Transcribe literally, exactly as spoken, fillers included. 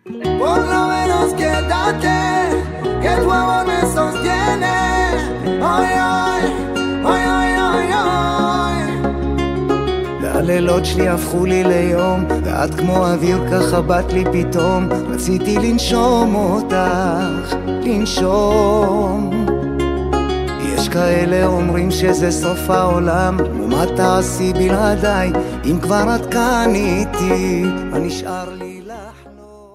Por lo menos quédate, que tu amor me sostiene. Ay, ay, ay, ay, ay, ay. והלילות שלי הפכו לי ליום, ואת כמו אוויר ככה באת לי פתאום. רציתי לנשום אותך, לנשום. יש כאלה אומרים שזה סוף העולם, ומה תעשי בלעדיי אם כבר את כאן איתי? מה נשאר לי?